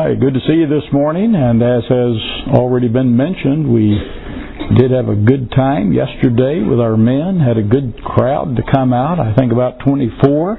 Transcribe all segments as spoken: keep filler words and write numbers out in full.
right, good to see you this morning, and as has already been mentioned, we did have a good time yesterday with our men, had a good crowd to come out, I think about twenty-four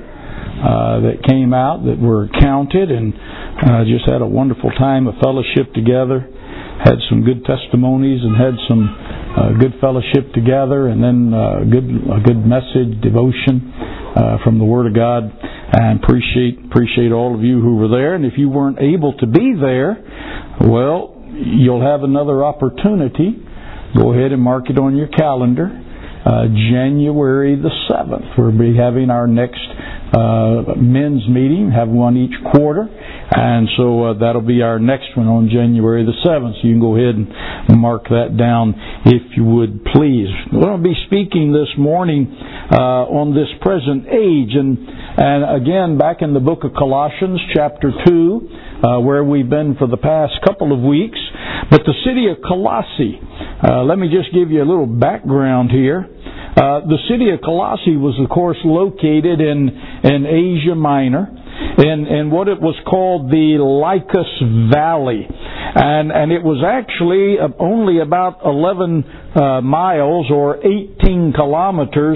uh, that came out that were counted, and uh, just had a wonderful time of fellowship together, had some good testimonies and had some uh, good fellowship together, and then uh, good, a good message, devotion uh, from the Word of God. I appreciate appreciate all of you who were there. And if you weren't able to be there, well, you'll have another opportunity. Go ahead and mark it on your calendar. Uh, January the seventh, we'll be having our next uh, men's meeting. Have one each quarter. And so uh, that'll be our next one on January the seventh. So you can go ahead and mark that down if you would, please. We're going to be speaking this morning uh, on this present age. And, and again, back in the book of Colossians, chapter two, uh, where we've been for the past couple of weeks. But the city of Colossae, uh, let me just give you a little background here. Uh, the city of Colossae was, of course, located in, in Asia Minor. In, in what it was called the Lycus Valley. And, and it was actually only about eleven uh, miles or eighteen kilometers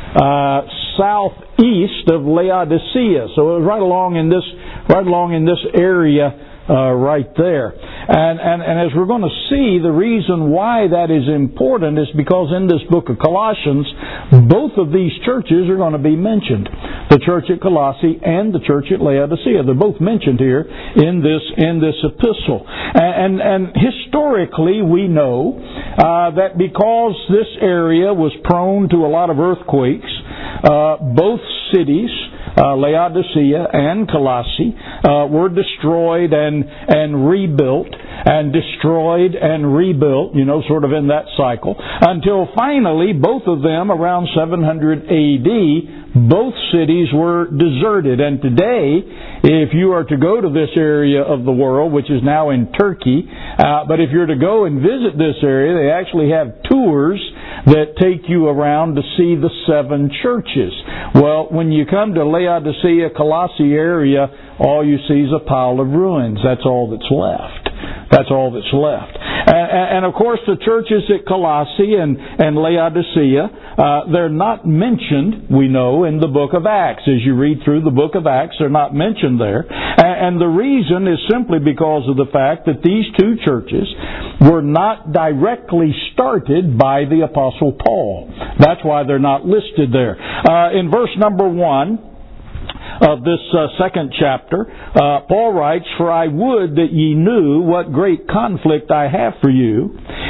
uh, southeast of Laodicea. So it was right along in this, right along in this area uh, right there. And, and, and as we're going to see, the reason why that is important is because in this book of Colossians, both of these churches are going to be mentioned. The church at Colossae and the church at Laodicea. They're both mentioned here in this in this epistle. And, and, and historically we know uh, that because this area was prone to a lot of earthquakes, uh, both cities, Uh, Laodicea and Colossae uh, were destroyed and and rebuilt and destroyed and rebuilt, you know, sort of in that cycle, until finally both of them around seven hundred A D, both cities were deserted. And today, if you are to go to this area of the world, which is now in Turkey, uh, but if you're to go and visit this area, they actually have tours that take you around to see the seven churches. Well, when you come to Laodicea, Colossae area, all you see is a pile of ruins. That's all that's left. That's all that's left. And, and of course, the churches at Colossae and, and Laodicea, uh, they're not mentioned, we know, in the book of Acts. As you read through the book of Acts, they're not mentioned there. And, and the reason is simply because of the fact that these two churches were not directly started by the Apostle Paul. That's why they're not listed there. Uh, in verse number one of this uh, second chapter, uh, Paul writes, "For I would that ye knew what great conflict I have for you,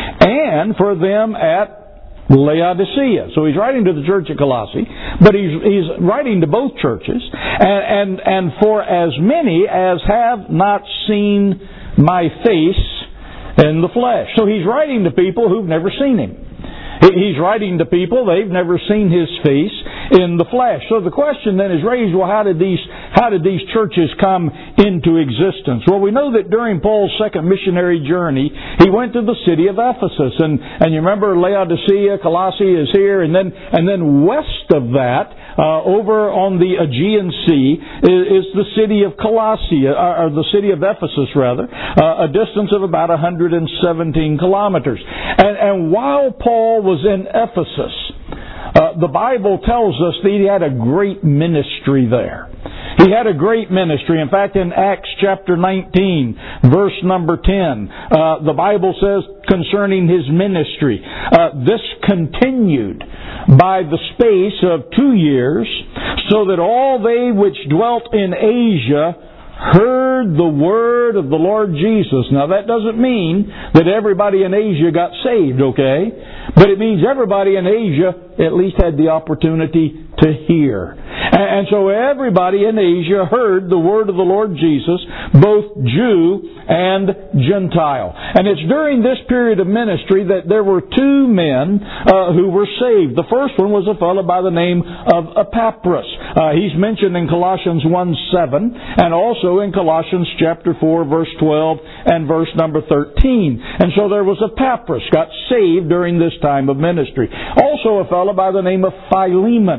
and for them at Laodicea." So he's writing to the church at Colossae, but he's he's writing to both churches, and and, and for as many as have not seen my face in the flesh. So he's writing to people who've never seen him. He's writing to people, they've never seen his face in the flesh. So the question then is raised, well, how did these how did these churches come into existence? Well, we know that during Paul's second missionary journey, he went to the city of Ephesus. And, and you remember Laodicea, Colossae is here, and then and then west of that, uh, over on the Aegean Sea, is, is the city of Colossae, or, or the city of Ephesus rather, uh, a distance of about one hundred seventeen kilometers. And, and while Paul was in Ephesus, uh, the Bible tells us that he had a great ministry there. He had a great ministry. In fact, in Acts chapter nineteen, verse number ten, uh, the Bible says concerning his ministry, uh, this continued by the space of two years, so that all they which dwelt in Asia heard the word of the Lord Jesus. Now that doesn't mean that everybody in Asia got saved, okay? But it means everybody in Asia at least had the opportunity to hear. And so everybody in Asia heard the word of the Lord Jesus, both Jew and Gentile. And it's during this period of ministry that there were two men uh, who were saved. The first one was a fellow by the name of Epaphras. Uh, he's mentioned in Colossians one seven and also in Colossians chapter four, verse twelve and verse number thirteen. And so there was Epaphras, got saved during this time of ministry. Also a fellow by the name of Philemon.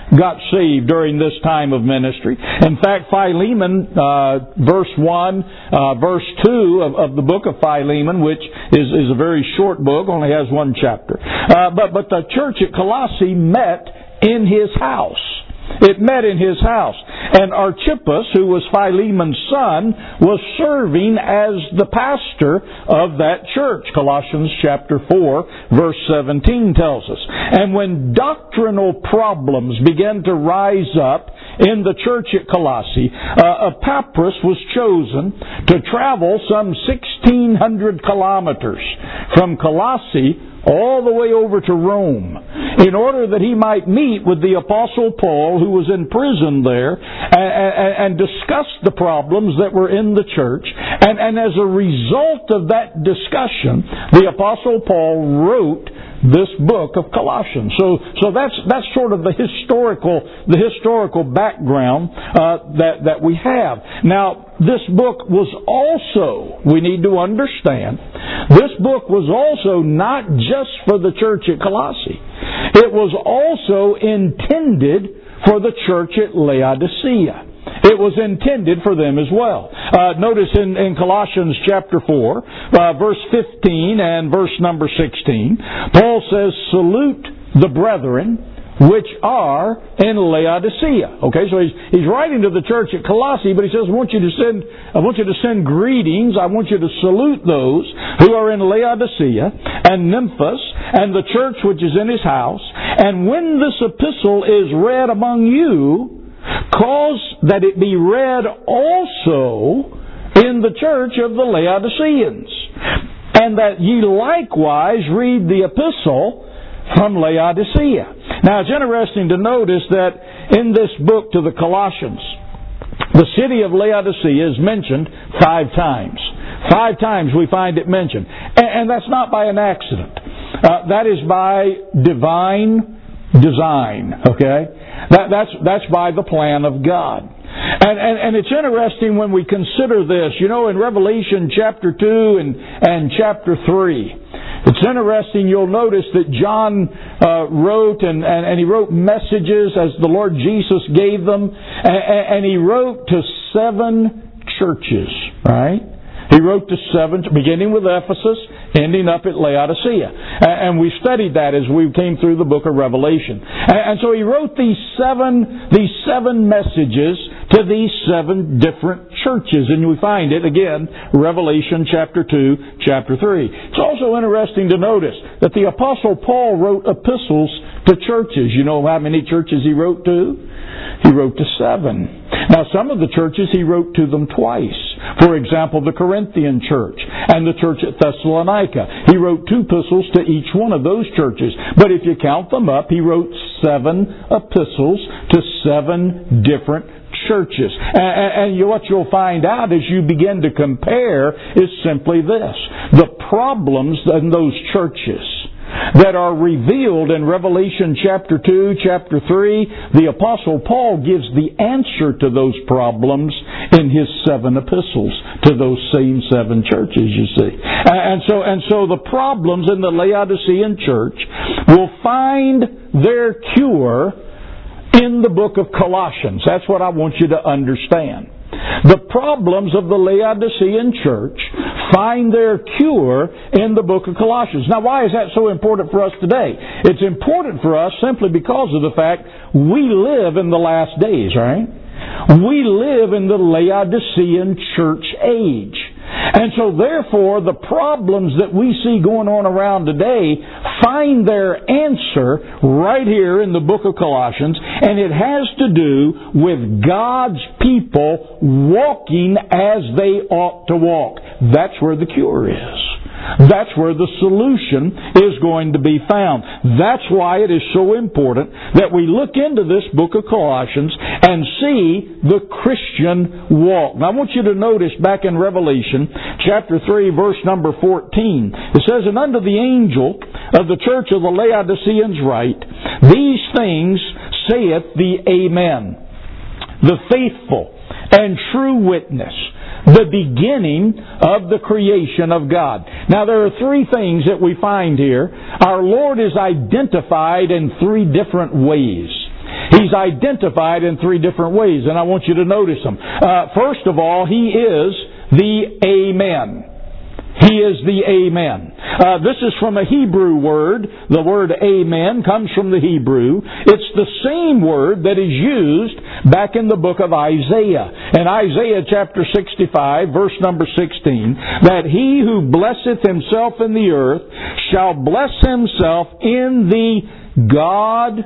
got saved during this time of ministry. In fact, Philemon, uh, verse one, uh, verse two of, of the book of Philemon, which is, is a very short book, only has one chapter. Uh, but, but the church at Colossae met in his house. It met in his house. And Archippus, who was Philemon's son, was serving as the pastor of that church. Colossians chapter four, verse seventeen tells us. And when doctrinal problems began to rise up in the church at Colossae, uh, Epaphras was chosen to travel some sixteen hundred kilometers from Colossae all the way over to Rome in order that he might meet with the Apostle Paul, who was in prison there, and, and discuss the problems that were in the church. And, and as a result of that discussion, the Apostle Paul wrote this book of Colossians. So, so that's that's sort of the historical the historical background uh, that that we have. Now, this book was also, we need to understand, this book was also not just for the church at Colossae. It was also intended for the church at Laodicea. It was intended for them as well. Uh, notice in, in Colossians chapter four, uh, verse fifteen and verse number sixteen, Paul says, "Salute the brethren which are in Laodicea." Okay, so he's he's writing to the church at Colossae, but he says, "I want you to send I want you to send greetings. I want you to salute those who are in Laodicea and Nymphas and the church which is in his house. And when this epistle is read among you, cause that it be read also in the church of the Laodiceans, and that ye likewise read the epistle from Laodicea." Now, it's interesting to notice that in this book to the Colossians, the city of Laodicea is mentioned five times. Five times we find it mentioned. And, and that's not by an accident. Uh, that is by divine design, okay? That, that's that's by the plan of God. And, and and it's interesting when we consider this. You know, in Revelation chapter two and, and chapter three, it's interesting, you'll notice that John uh, wrote, and, and, and he wrote messages as the Lord Jesus gave them, and, and he wrote to seven churches, right? He wrote to seven, beginning with Ephesus, ending up at Laodicea. And we studied that as we came through the book of Revelation. And so he wrote these seven, these seven messages to these seven different churches. And we find it, again, Revelation chapter two, chapter three. It's also interesting to notice that the Apostle Paul wrote epistles to churches. You know how many churches he wrote to? He wrote to seven. Now, some of the churches he wrote to them twice. For example, the Corinthian church and the church at Thessalonica. He wrote two epistles to each one of those churches. But if you count them up, he wrote seven epistles to seven different churches. And, and what you'll find out as you begin to compare is simply this. The problems in those churches that are revealed in Revelation chapter two, chapter three, the Apostle Paul gives the answer to those problems in his seven epistles to those same seven churches, you see. And so, and so the problems in the Laodicean church will find their cure in the book of Colossians. That's what I want you to understand. The problems of the Laodicean church find their cure in the book of Colossians. Now, why is that so important for us today? It's important for us simply because of the fact we live in the last days, right? We live in the Laodicean church age. And so therefore, the problems that we see going on around today find their answer right here in the book of Colossians, and it has to do with God's people walking as they ought to walk. That's where the cure is. That's where the solution is going to be found. That's why it is so important that we look into this book of Colossians and see the Christian walk. Now I want you to notice back in Revelation chapter three, verse number fourteen. It says, "And unto the angel of the church of the Laodiceans write, These things saith the Amen, the faithful and true witness, the beginning of the creation of God." Now there are three things that we find here. Our Lord is identified in three different ways. He's identified in three different ways, and I want you to notice them. Uh, first of all, He is the Amen. He is the Amen. Uh, this is from a Hebrew word. The word Amen comes from the Hebrew. It's the same word that is used back in the book of Isaiah. In Isaiah chapter sixty-five, verse number sixteen, that he who blesseth himself in the earth shall bless himself in the God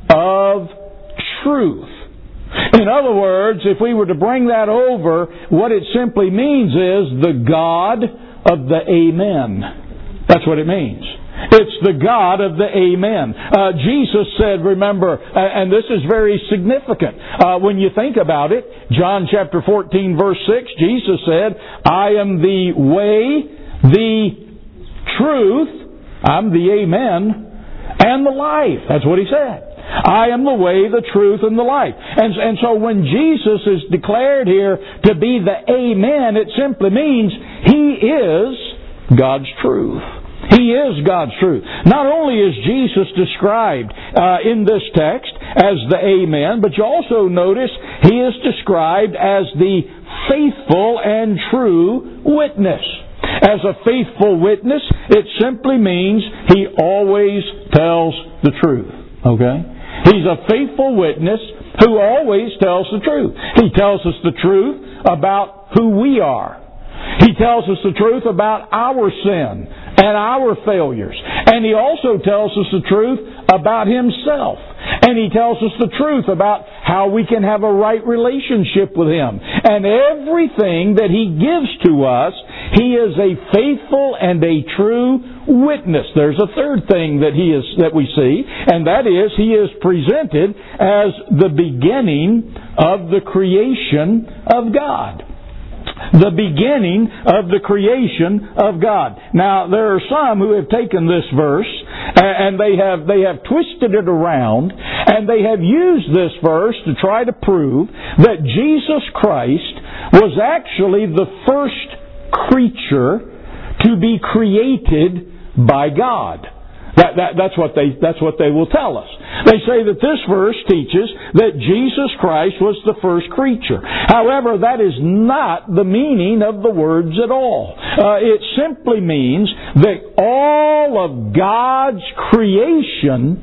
of truth. In other words, if we were to bring that over, what it simply means is the God of the Amen. That's what it means. It's the God of the Amen. Uh, Jesus said, remember, uh, and this is very significant. Uh, when you think about it, John chapter fourteen, verse six, Jesus said, I am the way, the truth, I'm the Amen, and the life. That's what He said. I am the way, the truth, and the life. And, and so when Jesus is declared here to be the Amen, it simply means He is God's truth. He is God's truth. Not only is Jesus described uh, in this text as the Amen, but you also notice He is described as the faithful and true witness. As a faithful witness, it simply means He always tells the truth. Okay? He's a faithful witness who always tells the truth. He tells us the truth about who we are. He tells us the truth about our sin and our failures. And He also tells us the truth about Himself. And He tells us the truth about how we can have a right relationship with Him. And everything that He gives to us, He is a faithful and a true witness. There's a third thing that He is that we see, and that is He is presented as the beginning of the creation of God. The beginning of the creation of God. Now, there are some who have taken this verse and they have they have twisted it around and they have used this verse to try to prove that Jesus Christ was actually the first creature to be created by God. That, that, that's what they that's what they will tell us. They say that this verse teaches that Jesus Christ was the first creature. However, that is not the meaning of the words at all. Uh, it simply means that all of God's creation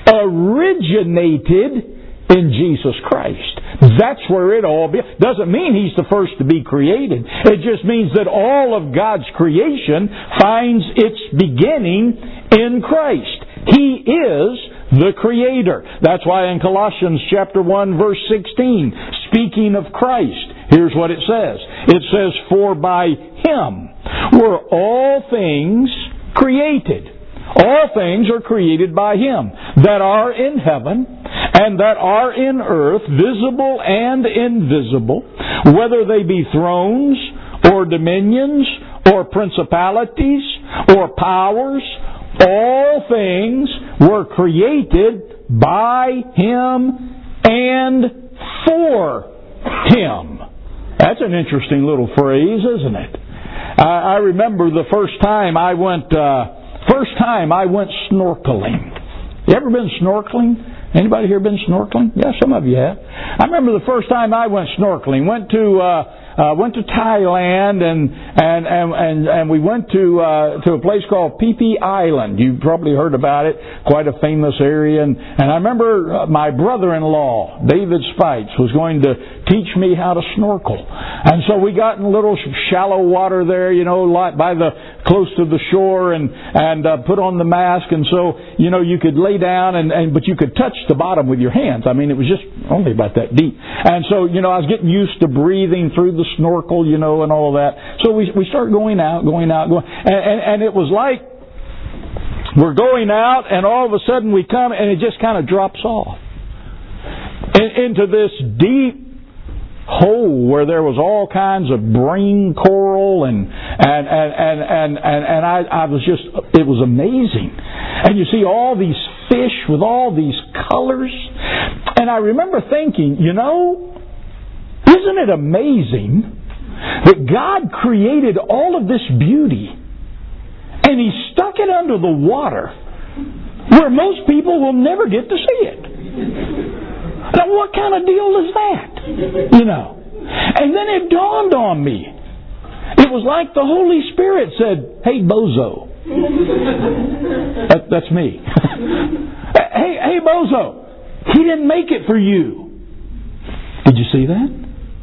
originated in Jesus Christ. That's where it all be. Doesn't mean He's the first to be created. It just means that all of God's creation finds its beginning in Christ. He is the Creator. That's why in Colossians chapter one, verse sixteen, speaking of Christ, here's what it says. It says, for by Him were all things created. All things are created by Him that are in heaven and that are in earth, visible and invisible, whether they be thrones or dominions or principalities or powers. All things were created by Him and for Him. That's an interesting little phrase, isn't it? I, I remember the first time I went... Uh, First time I went snorkeling. You ever been snorkeling? Anybody here been snorkeling? Yeah, some of you have. I remember the first time I went snorkeling. Went to uh, uh, went to Thailand and and and and, and we went to uh, to a place called Phi Phi Island. You've probably heard about it. Quite a famous area. And and I remember my brother-in-law David Spites was going to teach me how to snorkel. And so we got in a little shallow water there, you know, by the close to the shore, and and uh, put on the mask, and so you know you could lay down, and, and but you could touch the bottom with your hands. I mean, it was just only about that deep, and so you know I was getting used to breathing through the snorkel, you know, and all of that. So we we start going out, going out, going, and, and, and it was like we're going out, and all of a sudden we come, and it just kind of drops off in, into this deep hole where there was all kinds of brain coral and and and and and, and, and I, I was just it was amazing. And you see all these fish with all these colors, and I remember thinking, you know, isn't it amazing that God created all of this beauty and He stuck it under the water where most people will never get to see it? Now, what kind of deal is that? You know. And then it dawned on me. It was like the Holy Spirit said, "Hey, bozo." that, that's me. hey, hey, bozo. He didn't make it for you. Did you see that?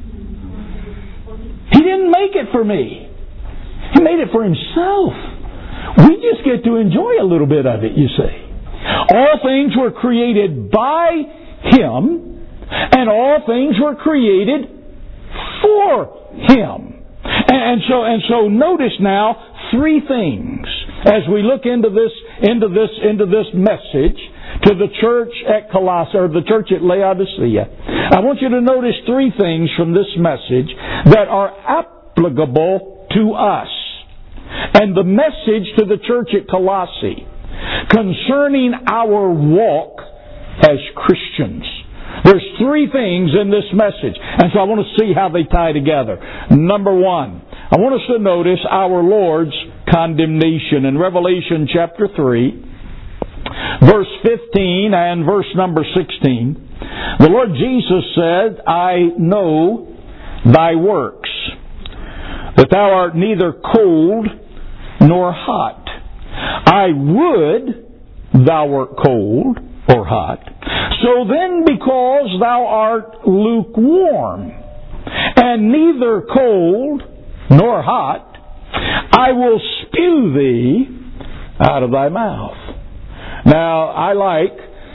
He didn't make it for me. He made it for Himself. We just get to enjoy a little bit of it, you see. All things were created by Him, and all things were created for Him. And so, and so, notice now three things as we look into this, into this, into this message to the church at Colossae, or the church at Laodicea. I want you to notice three things from this message that are applicable to us, and the message to the church at Colossae concerning our walk as Christians. There's three things in this message, and so I want to see how they tie together. Number one, I want us to notice our Lord's condemnation. In Revelation chapter three, verse fifteen and verse number sixteen, the Lord Jesus said, "I know thy works, that thou art neither cold nor hot. I would thou wert cold or hot. So then, because thou art lukewarm, and neither cold nor hot, I will spew thee out of thy mouth." Now, I like,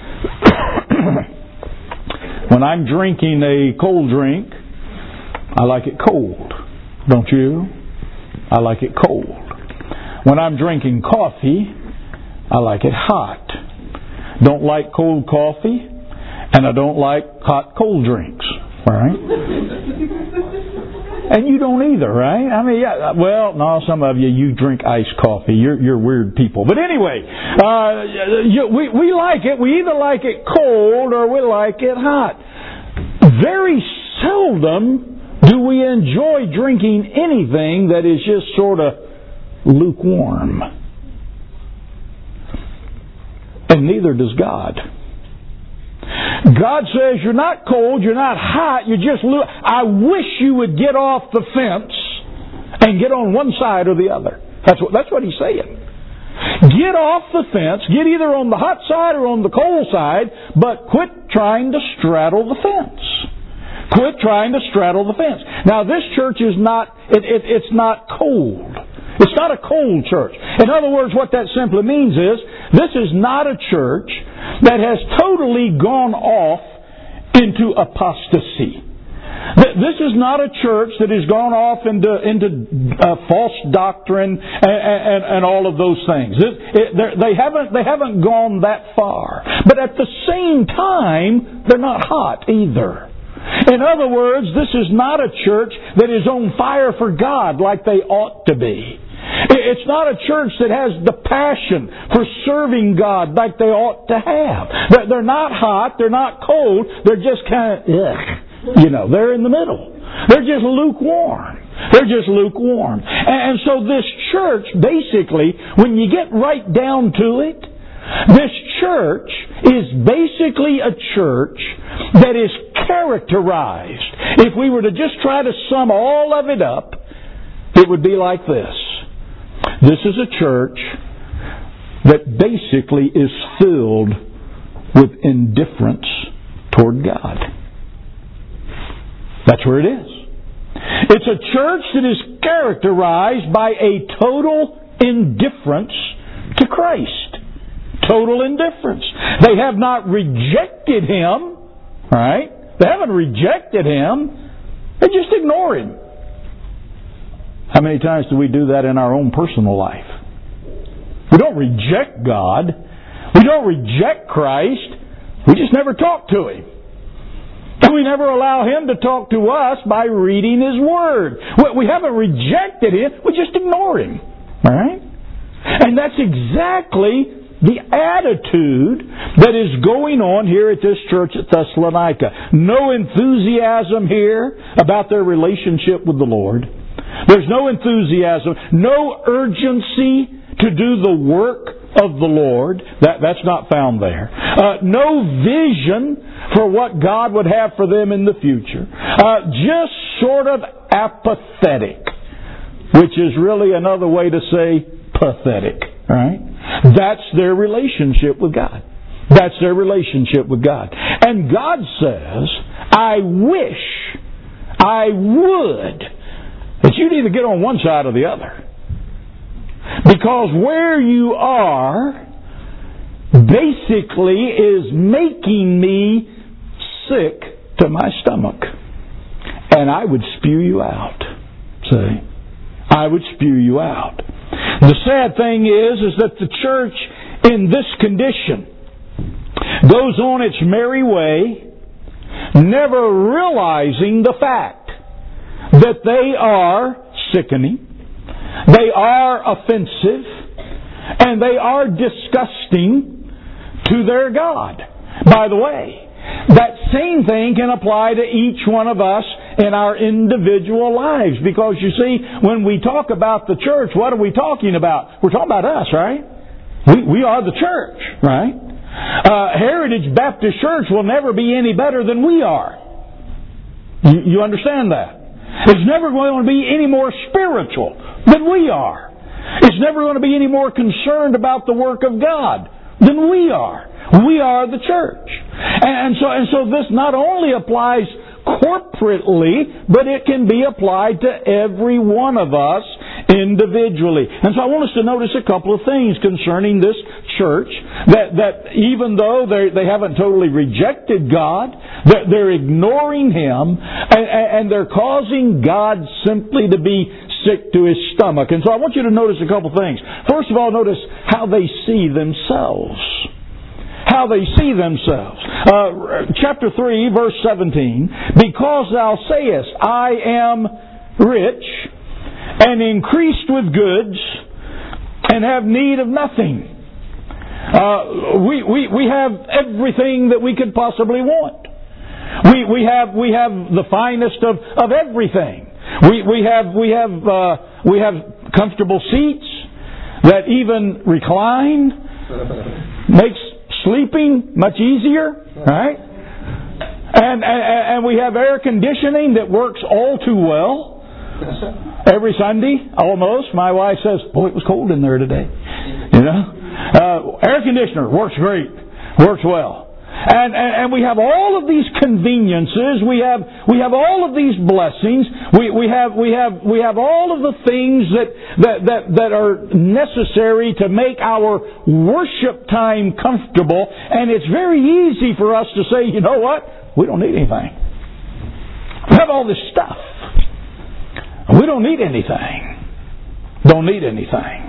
when I'm drinking a cold drink, I like it cold. Don't you? I like it cold. When I'm drinking coffee, I like it hot. Don't like cold coffee, and I don't like hot cold drinks. Right? And you don't either, right? I mean, yeah, well, no, some of you, you drink iced coffee. You're you're weird people. But anyway, uh, you, we, we like it. We either like it cold or we like it hot. Very seldom do we enjoy drinking anything that is just sort of lukewarm. And neither does God. God says you're not cold, you're not hot, you're just lu- I wish you would get off the fence and get on one side or the other. That's what that's what He's saying. Get off the fence, get either on the hot side or on the cold side, but quit trying to straddle the fence. Quit trying to straddle the fence. Now, this church is not, it, it, it's not cold. It's not a cold church. In other words, what that simply means is, this is not a church that has totally gone off into apostasy. This is not a church that has gone off into, into uh, false doctrine and, and, and all of those things. It, it, they haven't, they haven't gone that far. But at the same time, they're not hot either. In other words, this is not a church that is on fire for God like they ought to be. It's not a church that has the passion for serving God like they ought to have. They're not hot, they're not cold, they're just kind of, ugh, you know, they're in the middle. They're just lukewarm. They're just lukewarm. And so this church, basically, when you get right down to it, this church is basically a church that is characterized. If we were to just try to sum all of it up, it would be like this. This is a church that basically is filled with indifference toward God. That's where it is. It's a church that is characterized by a total indifference to Christ. Total indifference. They have not rejected Him, right? They haven't rejected Him. They just ignore Him. How many times do we do that in our own personal life? We don't reject God. We don't reject Christ. We just never talk to Him. We never allow Him to talk to us by reading His Word. We haven't rejected Him. We just ignore Him. All right? And that's exactly the attitude that is going on here at this church at Thessalonica. No enthusiasm here about their relationship with the Lord. There's no enthusiasm, no urgency to do the work of the Lord. That, that's not found there. Uh, no vision for what God would have for them in the future. Uh, just sort of apathetic, which is really another way to say pathetic. Right? That's their relationship with God. That's their relationship with God. And God says, I wish, I would, that you'd either get on one side or the other. Because where you are basically is making me sick to my stomach. And I would spew you out. See? I would spew you out. The sad thing is, is that the church in this condition goes on its merry way, never realizing the fact that they are sickening, they are offensive, and they are disgusting to their God. By the way, that same thing can apply to each one of us in our individual lives. Because you see, when we talk about the church, what are we talking about? We're talking about us, right? We, we are the church, right? Uh, Heritage Baptist Church will never be any better than we are. You, you understand that? It's never going to be any more spiritual than we are. It's never going to be any more concerned about the work of God than we are. We are the church. And so, and so this not only applies corporately, but it can be applied to every one of us individually. And so I want us to notice a couple of things concerning this church, that, that even though they haven't totally rejected God, that they're ignoring Him, and, and they're causing God simply to be sick to His stomach. And so I want you to notice a couple of things. First of all, notice how they see themselves. How they see themselves. Uh, chapter three, verse seventeen. Because thou sayest, I am rich, and increased with goods, and have need of nothing. Uh, we, we, we have everything that we could possibly want. We, we have, we have the finest of, of everything. We, we have, we have, uh, we have comfortable seats that even recline, makes sleeping much easier, right? And, and, and we have air conditioning that works all too well. Every Sunday, almost, my wife says, "Boy, it was cold in there today." You know, uh, air conditioner works great, works well, and, and and we have all of these conveniences. We have we have all of these blessings. We we have we have we have all of the things that that that, that are necessary to make our worship time comfortable. And it's very easy for us to say, you know what? We don't need anything. We have all this stuff. We don't need anything. Don't need anything.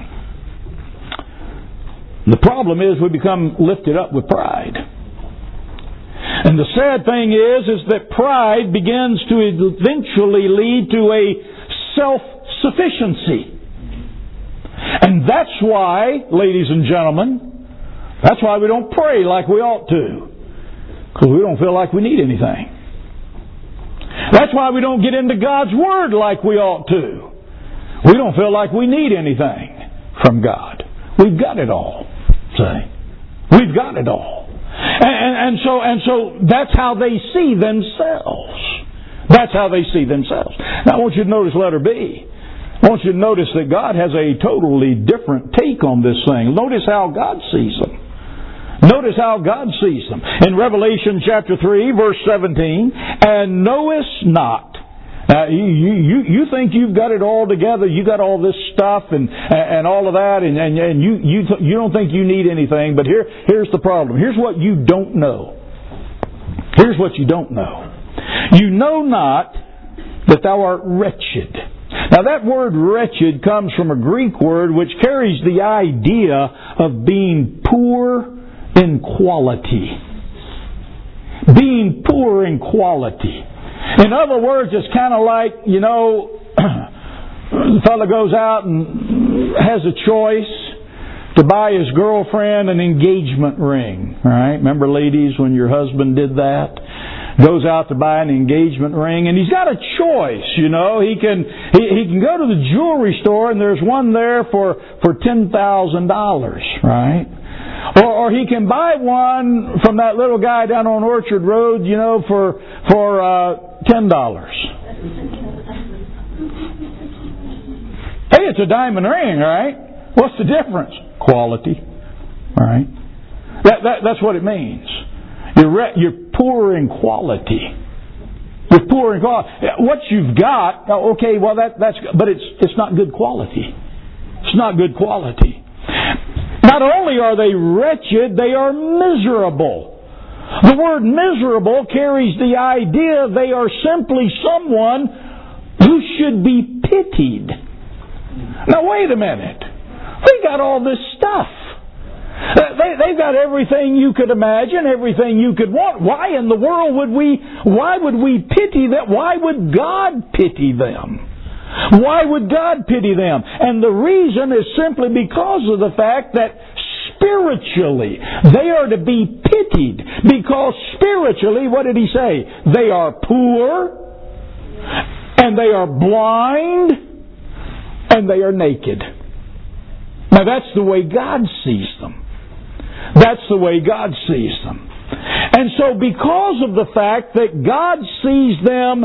The problem is we become lifted up with pride. And the sad thing is, is that pride begins to eventually lead to a self-sufficiency. And that's why, ladies and gentlemen, that's why we don't pray like we ought to. Because we don't feel like we need anything. That's why we don't get into God's Word like we ought to. We don't feel like we need anything from God. We've got it all. See? We've got it all. And, and, and so and so that's how they see themselves. That's how they see themselves. Now I want you to notice letter B. I want you to notice that God has a totally different take on this thing. Notice how God sees them. Notice how God sees them. In Revelation chapter three, verse seventeen, and knowest not. Now, you, you, you think you've got it all together, you got all this stuff and, and all of that, and, and, and you, you, you don't think you need anything, but here, here's the problem. Here's what you don't know. Here's what you don't know. You know not that thou art wretched. Now that word wretched comes from a Greek word which carries the idea of being poor in quality. Being poor in quality. In other words, it's kind of like, you know, the fellow goes out and has a choice to buy his girlfriend an engagement ring. Right? Remember, ladies, when your husband did that? Goes out to buy an engagement ring, and he's got a choice, you know. He can he, he can go to the jewelry store, and there's one there for, for ten thousand dollars, right? Or, or he can buy one from that little guy down on Orchard Road, you know, for for uh, ten dollars. Hey, it's a diamond ring, right? What's the difference? Quality, right? That, that that's what it means. You're re- you're poor in quality. You're poor in quality. What you've got, okay, well that that's but it's it's not good quality. It's not good quality. Not only are they wretched, they are miserable. The word miserable carries the idea they are simply someone who should be pitied. Now wait a minute. They got all this stuff. They, they've got everything you could imagine, everything you could want. Why in the world would we, why would we pity them? Why would God pity them? Why would God pity them? And the reason is simply because of the fact that spiritually they are to be pitied. Because spiritually, what did he say? They are poor, and they are blind, and they are naked. Now that's the way God sees them. That's the way God sees them. And so because of the fact that God sees them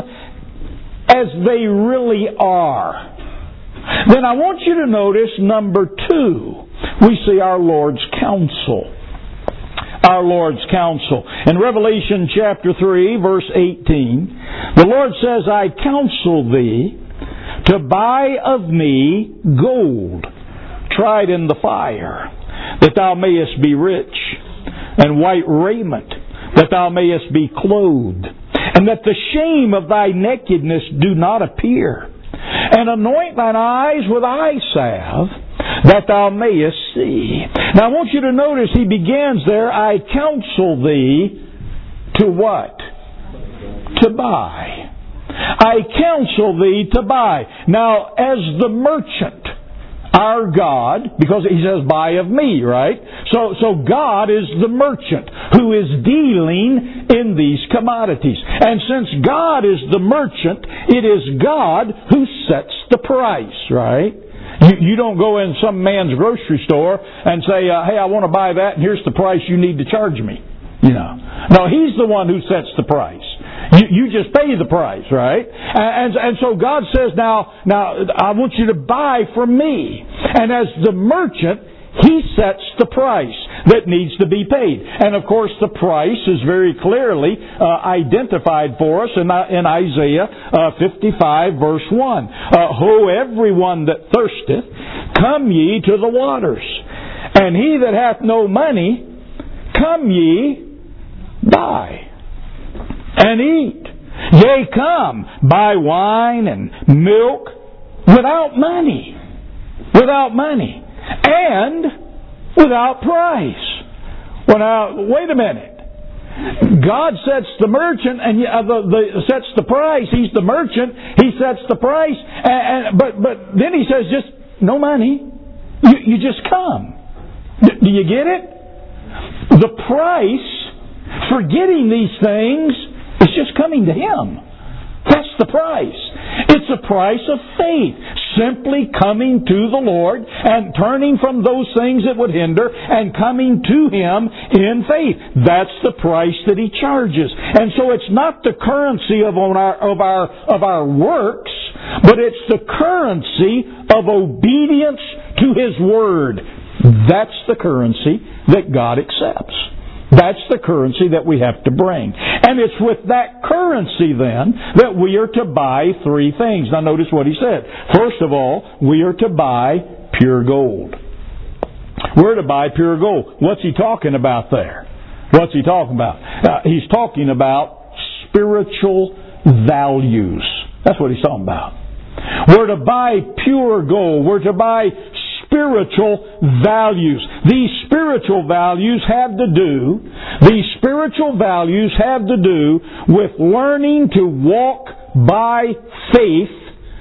as they really are, then I want you to notice number two, we see our Lord's counsel. Our Lord's counsel. In Revelation chapter three, verse eighteen, the Lord says, I counsel thee to buy of me gold, tried in the fire, that thou mayest be rich, and white raiment, that thou mayest be clothed, and that the shame of thy nakedness do not appear, and anoint thine eyes with eye salve, that thou mayest see. Now I want you to notice he begins there, I counsel thee to what? To buy. I counsel thee to buy. Now as the merchant, our God, because he says, buy of me, right? So, so God is the merchant who is dealing in these commodities. And since God is the merchant, it is God who sets the price, right? You, you don't go in some man's grocery store and say, uh, hey, I want to buy that, and here's the price you need to charge me. You know. No, He's the one who sets the price. You, you just pay the price, right? And, and, and so God says, now, now I want you to buy from me. And as the merchant, He sets the price that needs to be paid. And of course, the price is very clearly uh, identified for us in, uh, in Isaiah uh, fifty-five, verse one. Uh, Ho, everyone that thirsteth, come ye to the waters. And he that hath no money, come ye, buy and eat. Yea, come, buy wine and milk without money. Without money. And without price. Well now, wait a minute. God sets the merchant and uh, the, the sets the price. He's the merchant. He sets the price. And, and but but then He says, just no money. You, you just come. D- do you get it? The price for getting these things is just coming to Him. That's the price. It's a price of faith. Simply coming to the Lord and turning from those things that would hinder and coming to Him in faith. That's the price that He charges. And so it's not the currency of our, of our, of our works, but it's the currency of obedience to His Word. That's the currency that God accepts. That's the currency that we have to bring. And it's with that currency then that we are to buy three things. Now notice what he said. First of all, we are to buy pure gold. We're to buy pure gold. What's he talking about there? What's he talking about? Uh, he's talking about spiritual values. That's what he's talking about. We're to buy pure gold. We're to buy spiritual values. These spiritual values have to do, these spiritual values have to do with learning to walk by faith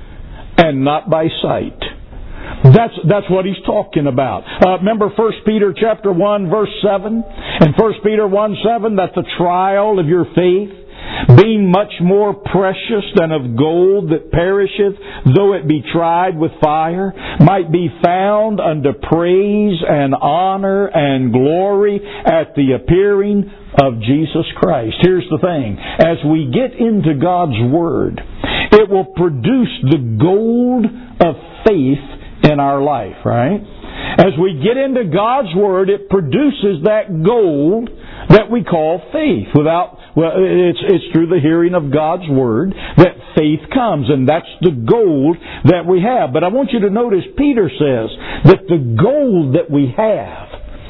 and not by sight. That's that's what he's talking about. Uh, remember First Peter chapter one, verse seven? In First Peter one seven, that the trial of your faith, being much more precious than of gold that perisheth, though it be tried with fire, might be found unto praise and honor and glory at the appearing of Jesus Christ. Here's the thing. As we get into God's Word, it will produce the gold of faith in our life, right? As we get into God's Word, it produces that gold that we call faith. Without, well, it's, it's through the hearing of God's Word that faith comes, and that's the gold that we have. But I want you to notice Peter says that the gold that we have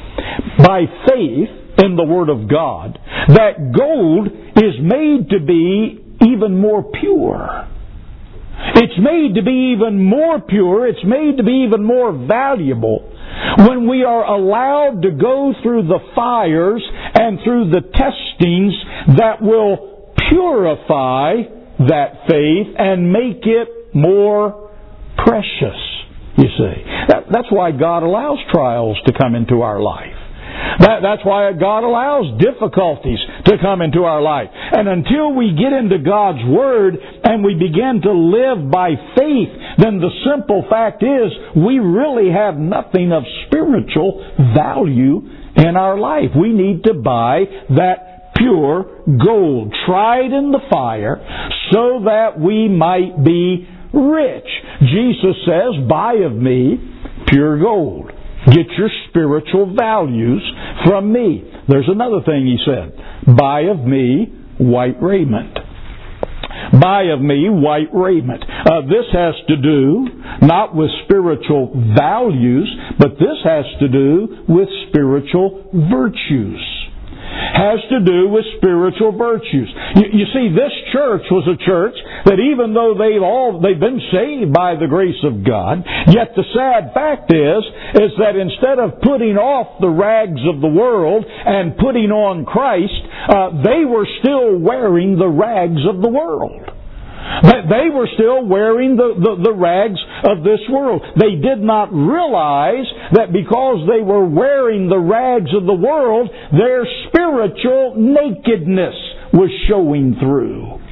by faith in the Word of God, that gold is made to be even more pure. It's made to be even more pure. It's made to be even more valuable when we are allowed to go through the fires and through the testings that will purify that faith and make it more precious, you see. That, that's why God allows trials to come into our life. That, that's why God allows difficulties to come into our life. And until we get into God's Word and we begin to live by faith, then the simple fact is we really have nothing of spiritual value in our life. We need to buy that pure gold, tried in the fire, so that we might be rich. Jesus says, buy of me pure gold. Get your spiritual values from me. There's another thing he said. Buy of me white raiment. Buy of me white raiment. Uh, this has to do not with spiritual values, but this has to do with spiritual virtues. Has to do with spiritual virtues. You, you see, this church was a church that even though they've all they've been saved by the grace of God, yet the sad fact is, is that instead of putting off the rags of the world and putting on Christ, uh, they were still wearing the rags of the world. That they were still wearing the, the, the rags of this world. They did not realize that because they were wearing the rags of the world, their spiritual nakedness was showing through.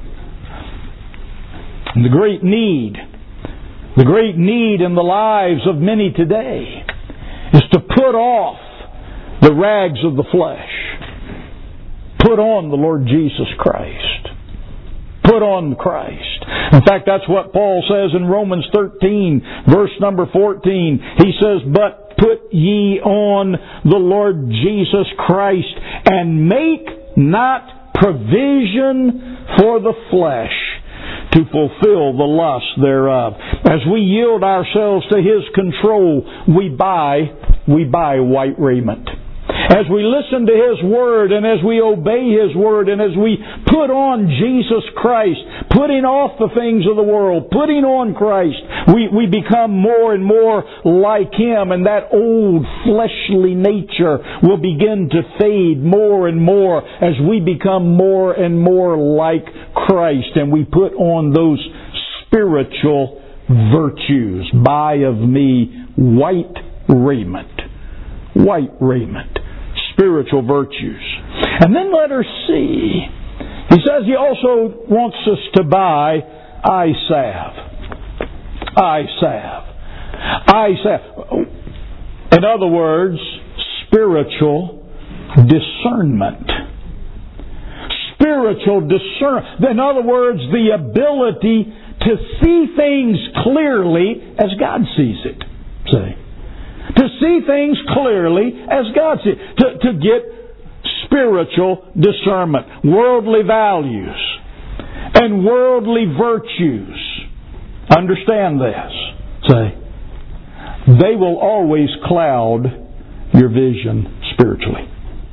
And the great need, the great need in the lives of many today is to put off the rags of the flesh. Put on the Lord Jesus Christ. Put on Christ. In fact, that's what Paul says in Romans thirteen, verse number fourteen. He says, but put ye on the Lord Jesus Christ, and make not provision for the flesh to fulfill the lust thereof. As we yield ourselves to His control, we buy, we buy white raiment. As we listen to His Word and as we obey His Word and as we put on Jesus Christ, putting off the things of the world, putting on Christ, we, we become more and more like Him, and that old fleshly nature will begin to fade more and more as we become more and more like Christ, and we put on those spiritual virtues. Buy of me white raiment. White raiment. Spiritual virtues. And then letter C. He says he also wants us to buy eye salve. Eye salve. Eye salve. In other words, spiritual discernment. Spiritual discernment. In other words, the ability to see things clearly as God sees it. See? To see things clearly as God sees. To, to get spiritual discernment. Worldly values. And worldly virtues. Understand this. See? They will always cloud your vision spiritually.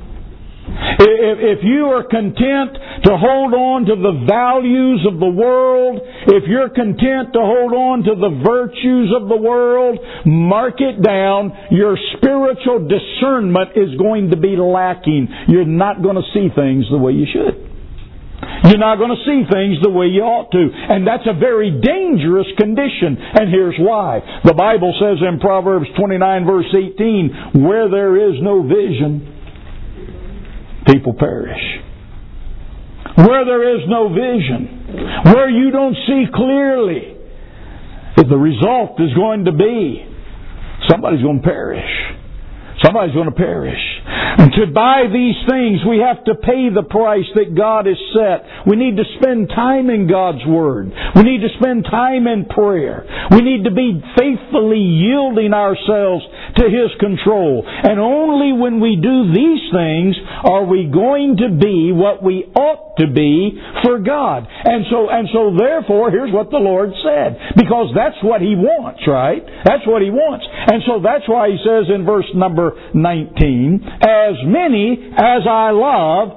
If you are content to hold on to the values of the world, if you're content to hold on to the virtues of the world, mark it down. Your spiritual discernment is going to be lacking. You're not going to see things the way you should. You're not going to see things the way you ought to. And that's a very dangerous condition. And here's why. The Bible says in Proverbs twenty-nine verse eighteen, where there is no vision, people perish. where there is no vision, where you don't see clearly, if the result is going to be somebody's going to perish. Somebody's going to perish. And to buy these things, we have to pay the price that God has set. We need to spend time in God's Word. We need to spend time in prayer. We need to be faithfully yielding ourselves to His control. And only when we do these things are we going to be what we ought to be for God. And so, and so therefore, here's what the Lord said. Because that's what He wants, right? That's what He wants. And so that's why He says in verse number nineteen, as many as I love,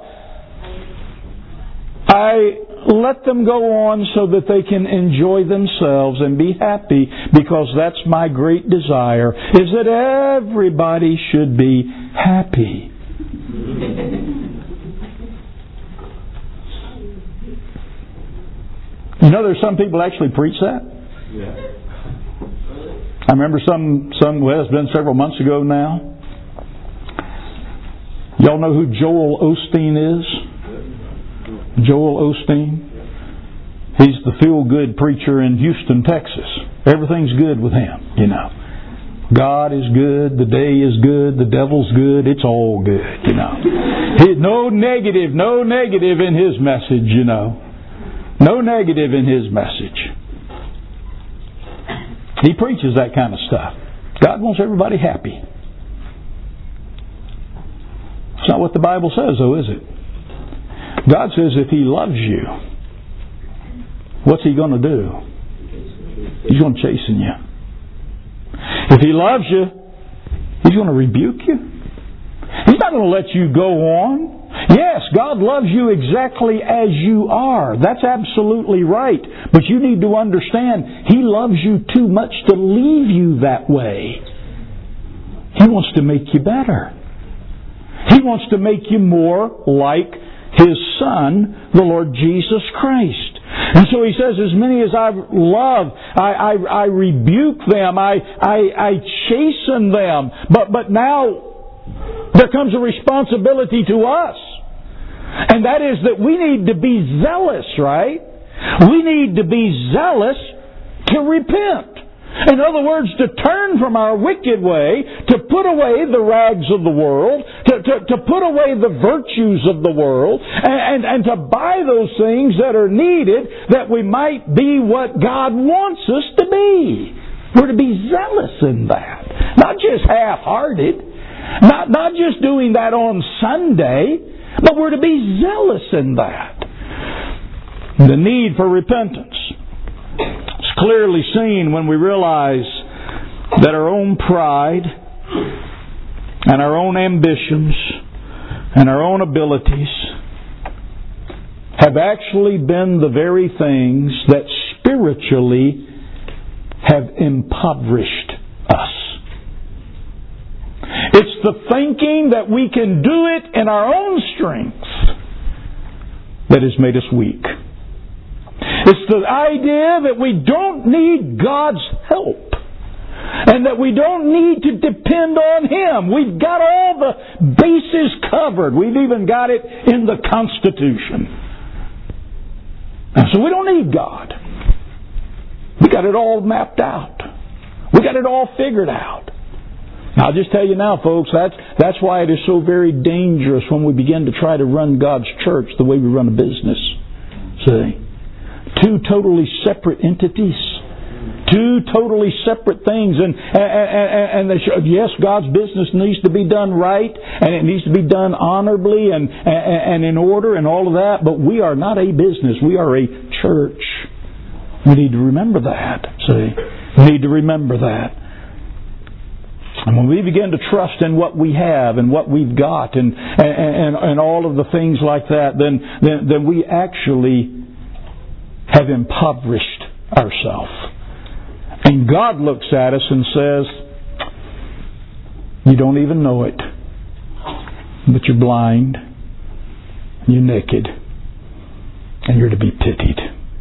I let them go on so that they can enjoy themselves and be happy, because that's my great desire, is that everybody should be happy. You know, there's some people actually preach that. Yeah. I remember some, some, well, it's been several months ago now. Y'all know who Joel Osteen is? Joel Osteen? He's the feel-good preacher in Houston, Texas. Everything's good with him, you know. God is good, the day is good, the devil's good, it's all good, you know. He, no negative, no negative in his message, you know. No negative in his message. He preaches that kind of stuff. God wants everybody happy. It's not what the Bible says, though, is it? God says if He loves you, what's He going to do? He's going to chasten you. If He loves you, He's going to rebuke you. He's not going to let you go on. Yes, God loves you exactly as you are. That's absolutely right. But you need to understand, He loves you too much to leave you that way. He wants to make you better. He wants to make you more like His Son, the Lord Jesus Christ. And so He says, as many as I love, I, I, I rebuke them, I, I, I chasten them. But, but now there comes a responsibility to us. And that is that we need to be zealous, right? We need to be zealous to repent. In other words, to turn from our wicked way, to put away the rags of the world, to, to, to put away the virtues of the world, and, and, and to buy those things that are needed that we might be what God wants us to be. We're to be zealous in that. Not just half-hearted. Not, not just doing that on Sunday, but we're to be zealous in that. The need for repentance is clearly seen when we realize that our own pride and our own ambitions and our own abilities have actually been the very things that spiritually have impoverished us. It's the thinking that we can do it in our own strength that has made us weak. It's the idea that we don't need God's help and that we don't need to depend on Him. We've got all the bases covered. We've even got it in the Constitution. And so we don't need God. We got it all mapped out. We got it all figured out. I'll just tell you now, folks, that's, that's why it is so very dangerous when we begin to try to run God's church the way we run a business. See? Two totally separate entities. Two totally separate things. And, and, and they should, yes, God's business needs to be done right, and it needs to be done honorably and, and, and in order and all of that, but we are not a business. We are a church. We need to remember that. See? We need to remember that. And when we begin to trust in what we have and what we've got and and, and all of the things like that, then, then, then we actually have impoverished ourselves. And God looks at us and says, you don't even know it, but you're blind, you're naked, and you're to be pitied.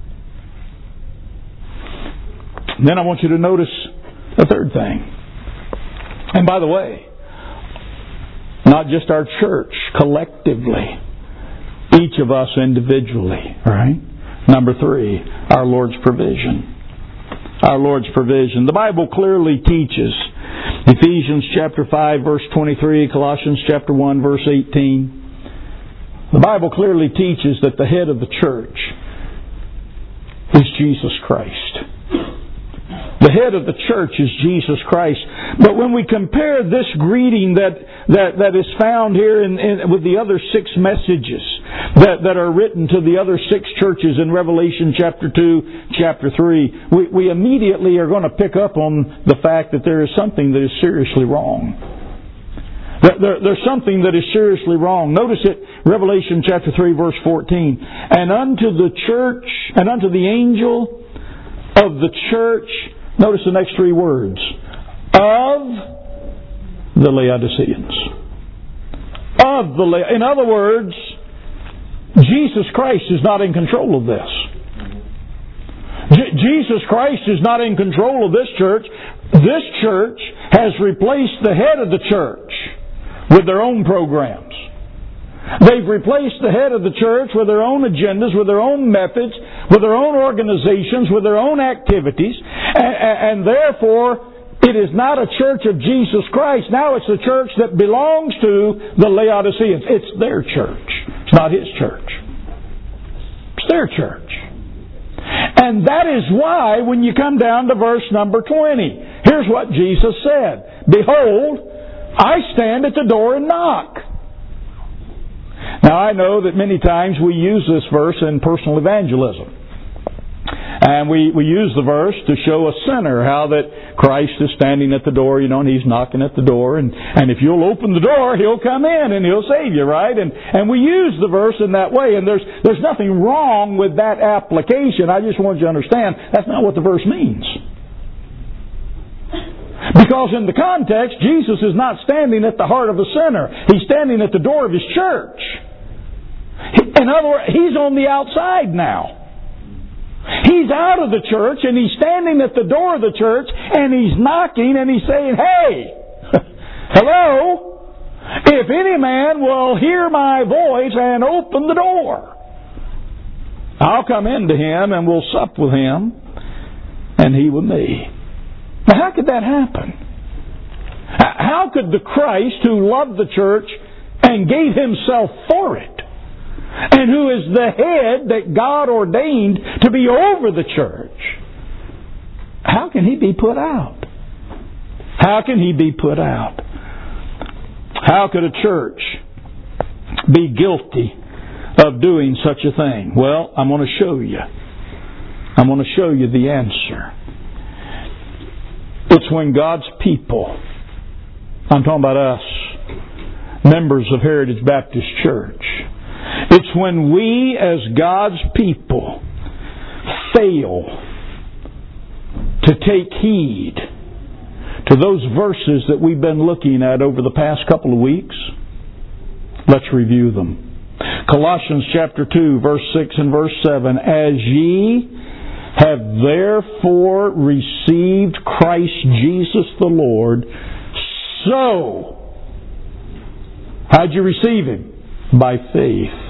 And then I want you to notice a third thing. And by the way, not just our church collectively, each of us individually, right? Number three, our Lord's provision. Our Lord's provision. The Bible clearly teaches, Ephesians chapter five, verse twenty-three, Colossians chapter one, verse eighteen. The Bible clearly teaches that the head of the church is Jesus Christ. The head of the church is Jesus Christ. But when we compare this greeting that that, that is found here in, in, with the other six messages that, that are written to the other six churches in Revelation chapter two, chapter three, we, we immediately are going to pick up on the fact that there is something that is seriously wrong. There, there's something that is seriously wrong. Notice it, Revelation chapter three, verse fourteen. And unto the church, and unto the angel of the church, notice the next three words, of the Laodiceans. Of the La- In other words, Jesus Christ is not in control of this. J- Jesus Christ is not in control of this church. This church has replaced the head of the church with their own programs. They've replaced the head of the church with their own agendas, with their own methods, with their own organizations, with their own activities, and, and therefore it is not a church of Jesus Christ. Now it's a church that belongs to the Laodiceans. It's their church. It's not His church. It's their church. And that is why when you come down to verse number twenty, here's what Jesus said. Behold, I stand at the door and knock. Now I know that many times we use this verse in personal evangelism. And we, we use the verse to show a sinner how that Christ is standing at the door, you know, and He's knocking at the door. And, and if you'll open the door, He'll come in and He'll save you, right? And, and we use the verse in that way. And there's, there's nothing wrong with that application. I just want you to understand that's not what the verse means. Because in the context, Jesus is not standing at the heart of a sinner. He's standing at the door of His church. In other words, He's on the outside now. He's out of the church and He's standing at the door of the church and He's knocking and He's saying, hey, hello, if any man will hear my voice and open the door, I'll come into him and we'll sup with him and he with me. Now, how could that happen? How could the Christ who loved the church and gave Himself for it, and who is the head that God ordained to be over the church, how can He be put out? How can He be put out? How could a church be guilty of doing such a thing? Well, I'm going to show you. I'm going to show you the answer. It's when God's people, I'm talking about us, members of Heritage Baptist Church, it's when we as God's people fail to take heed to those verses that we've been looking at over the past couple of weeks. Let's review them. Colossians chapter two, verse six and verse seven. As ye have therefore received Christ Jesus the Lord, so, how'd you receive Him? By faith.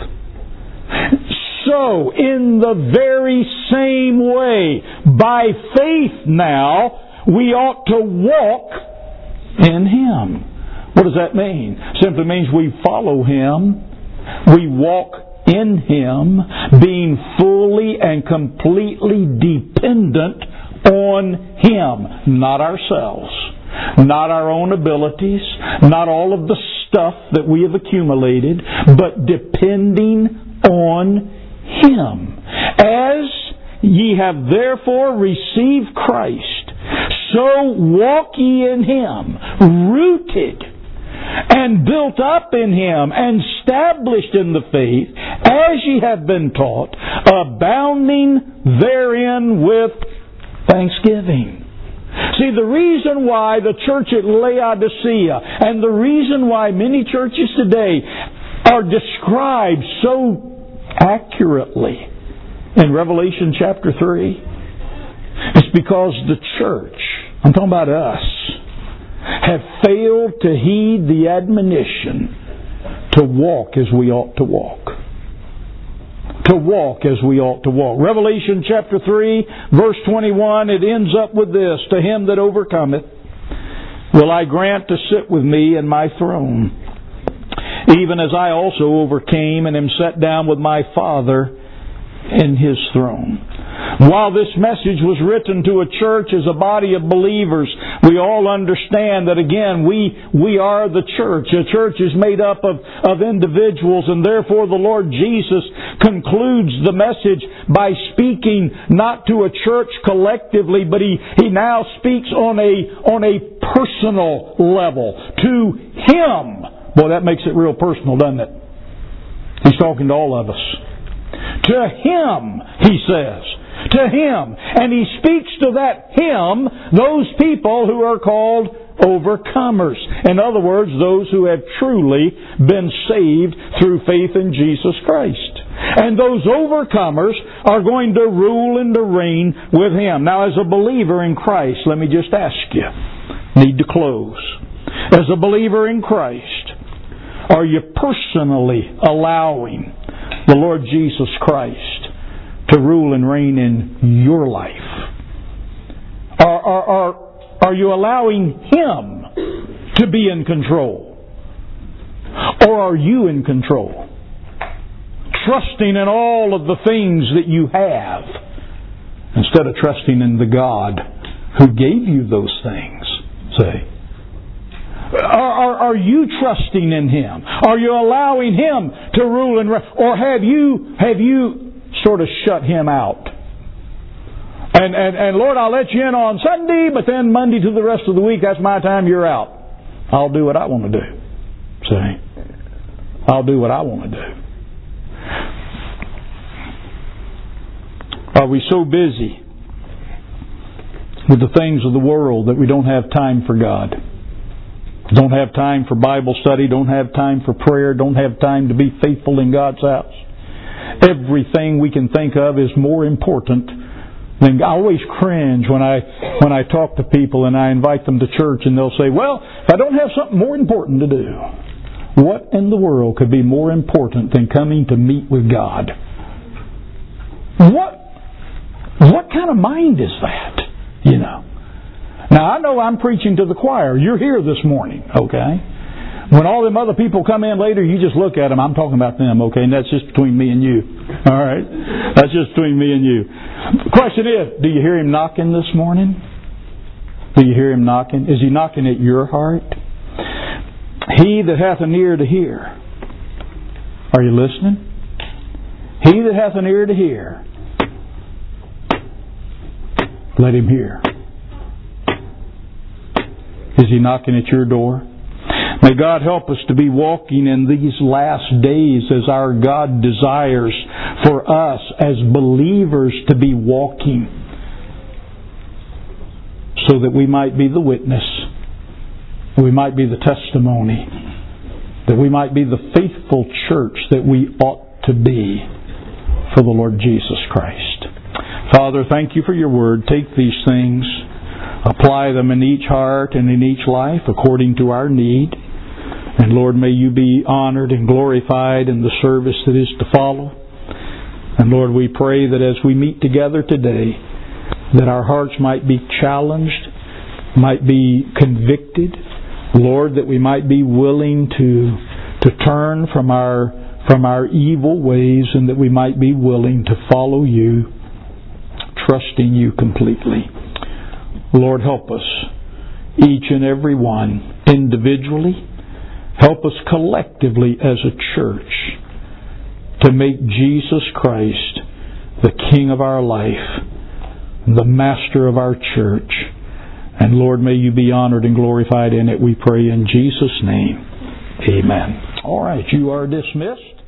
So, in the very same way, by faith now, we ought to walk in Him. What does that mean? Simply means we follow Him, we walk in Him, being fully and completely dependent on Him, not ourselves, not our own abilities, not all of the stuff that we have accumulated, but depending on Him. As ye have therefore received Christ, so walk ye in Him, rooted and built up in Him, and established in the faith, as ye have been taught, abounding therein with thanksgiving. See, the reason why the church at Laodicea, and the reason why many churches today are described so accurately in Revelation chapter three, is because the church, I'm talking about us, have failed to heed the admonition to walk as we ought to walk. to walk as we ought to walk. Revelation chapter three, verse twenty-one, it ends up with this: to him that overcometh will I grant to sit with me in my throne, even as I also overcame and am set down with my Father in His throne. While this message was written to a church as a body of believers, we all understand that, again, we we are the church. A church is made up of, of individuals, and therefore the Lord Jesus concludes the message by speaking not to a church collectively, but He, he now speaks on a, on a personal level to Him. Boy, that makes it real personal, doesn't it? He's talking to all of us. To Him, He says. To Him. And He speaks to that Him, those people who are called overcomers. In other words, those who have truly been saved through faith in Jesus Christ. And those overcomers are going to rule and to reign with Him. Now, as a believer in Christ, let me just ask you, need to close. As a believer in Christ, are you personally allowing the Lord Jesus Christ to rule and reign in your life? Are, are, are, are you allowing Him to be in control? Or are you in control? Trusting in all of the things that you have instead of trusting in the God who gave you those things. See? Are, are, are you trusting in Him? Are you allowing Him to rule and reign? Or have you have you sort of shut Him out? And, and and Lord, I'll let you in on Sunday, but then Monday to the rest of the week, that's my time, you're out. I'll do what I want to do. See? I'll do what I want to do. Are we so busy with the things of the world that we don't have time for God? Don't have time for Bible study, don't have time for prayer, don't have time to be faithful in God's house. Everything we can think of is more important than... I always cringe when I when I talk to people and I invite them to church and they'll say, well, if I don't have something more important to do, what in the world could be more important than coming to meet with God? What what kind of mind is that? You know. Now, I know I'm preaching to the choir. You're here this morning, okay? When all them other people come in later, you just look at them. I'm talking about them, okay? And that's just between me and you. All right? That's just between me and you. The question is, do you hear Him knocking this morning? Do you hear Him knocking? Is He knocking at your heart? He that hath an ear to hear. Are you listening? He that hath an ear to hear, let him hear. Is He knocking at your door? May God help us to be walking in these last days as our God desires for us as believers to be walking, so that we might be the witness, we might be the testimony, that we might be the faithful church that we ought to be for the Lord Jesus Christ. Father, thank You for Your word. Take these things, apply them in each heart and in each life according to our need. And Lord, may You be honored and glorified in the service that is to follow. And Lord, we pray that as we meet together today, that our hearts might be challenged, might be convicted. Lord, that we might be willing to to turn from our from our evil ways, and that we might be willing to follow You, trusting You completely. Lord, help us, each and every one, individually. Help us collectively as a church to make Jesus Christ the King of our life, the Master of our church. And Lord, may You be honored and glorified in it, we pray in Jesus' name. Amen. All right, you are dismissed.